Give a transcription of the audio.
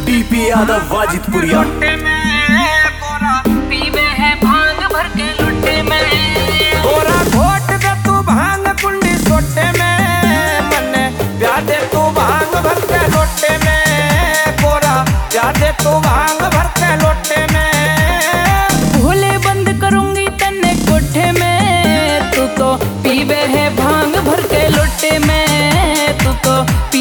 DP Yadav वाजिदपुरिया। लोटे में गोरा पीवे है भांग भर के लोटे में। गोरा घोट दे तू भांग कुंडी सोटे में, मन्ने प्यार दे तू भांग भर के लोटे में। गोरा प्यार दे तू भांग भर के लोटे में। भोले बंद करूंगी तन्ने कोठे में, तू तो पीवे है भांग भर के लोटे में। तू तो